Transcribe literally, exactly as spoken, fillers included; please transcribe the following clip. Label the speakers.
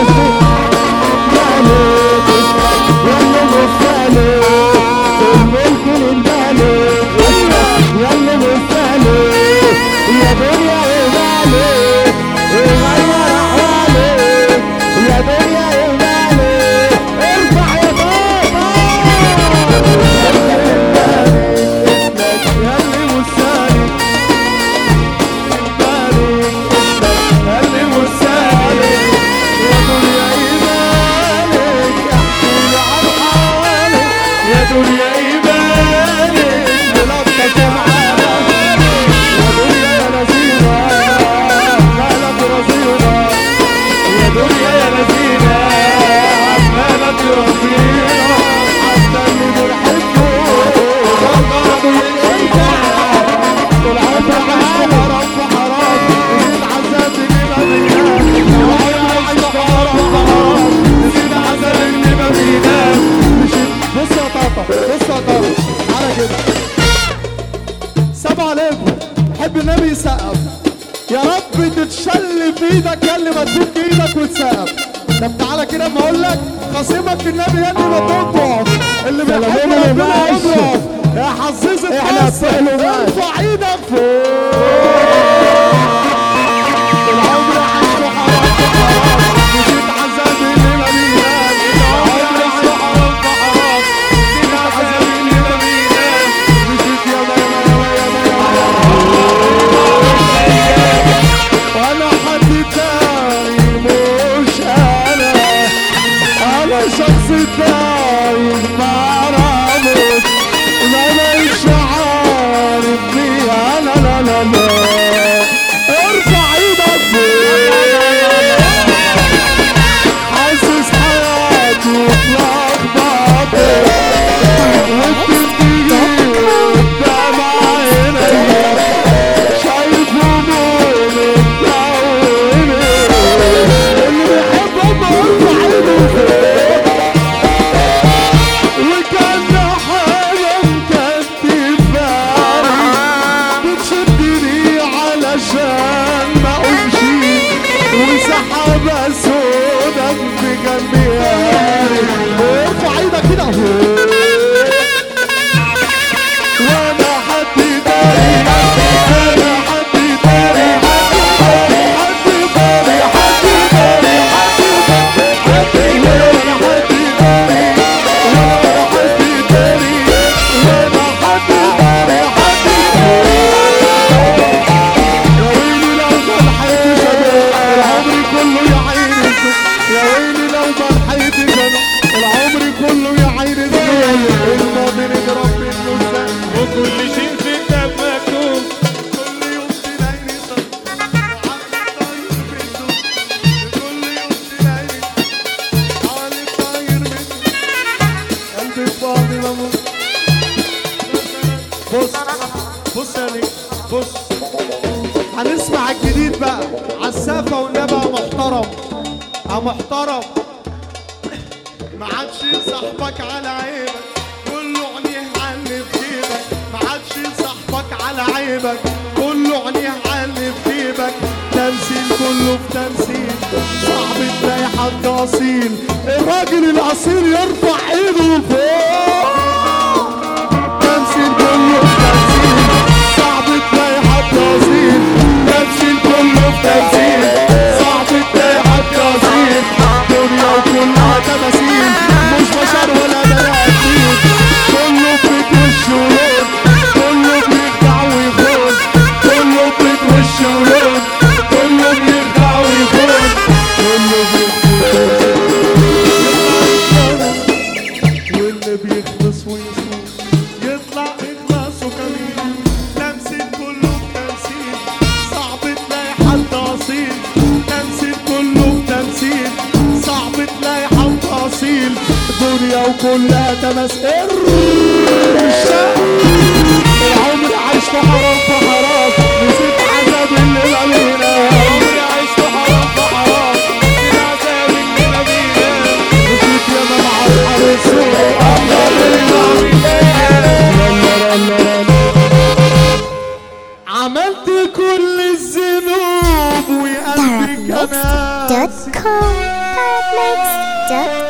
Speaker 1: حب النبي يسقف يا رب تتشل في ايدك يا اللي ما تفك ايدك وتسقف. طب تعالى كده اما اقول لك خصيمك النبي يا اللي ما تضعف، اللي بيحب ربنا يضعف يا حظيظة
Speaker 2: احنا
Speaker 1: ارفع ايدك فوق. العمر عشته حرام في حرام نسيت عذابي اللي ما بينام. العمر عشته حرام في حرام نسيت عذابي اللي ما بينام. نسيت ياما ياما ياما ياما وانا حد تاني مش انا، انا شخص تاني معرفش ما مش عارف بيها. لا لا لا لا ارفع ايدك فوق. حاسس حياتي اتلخبطت وبتنتهي قدام عينيا، شايف همومي متلونة. اللي بيحب امه ارفع ايده فوق. وكان حاجه مكتفاني بتشدني علشان ما امشي، وسحابه سودا بجنبي هاري. ارفع ايدك كده فوق. وانا حد تاني انا حد تاني حد تاني حد تاني حد تاني وانا حد تاني وانا حد تاني وانا حد تاني حد تاني. يا ويلي لو ما لحقتش انا العمر كله يا عيني الزق. يا ويلي لو ما لحقتش انا العمر كله يا عيني الزق. الماضي نضرب منه الزق
Speaker 3: وكل شيء في الكتاب مكتوب.
Speaker 1: كل يوم تلاقيني صد وعقلي طاير منه. كل يوم تلاقيني عقلي طاير منه. قلبي فاضي بموت. بص بص يا نجم بص، هنسمع الجديد بقى عالسافة والنبي يا محترم يا محترم. ما عادش صاحبك على عيبك كله عينيه على اللي في جيبك. ما عادش صاحبك على عيبك كله عينيه على اللي في جيبك. تمثيل كله في تمثيل صعب تلاقي حد اصيل. الراجل الاصيل يرفع ايده فوق. تمثيل كله في تمثيل صعب تلاقي حد اصيل. تمثيل كله في تمثيل صعب تلاقي حد اصيل. دنيا وكلها تماثيل مش بشر ولا بني ادمين. كله بيت وش ولون كله بيخدع ويخون. كله بيت وش ولون كله بيخدع ويخون. كله بيخدع واللي بيخلص ويصون يطلع اخلاصه كمين. تمثيل كله بتمثيل صعب تلاقي حد اصيل. تمثيل كله بتمثيل صعب تلاقي حد اصيل. دنيا وكلها تمثيل. العمر عشته حرام في حرام نسيت عذاب اللي ما بينام.
Speaker 3: عمري عشته حرام في حرام نسيت عذاب اللي ما بينام.
Speaker 1: نسيت ياما مع الحارس عملت كل الذنوب وقلبي كان
Speaker 2: دوت كوم Mix.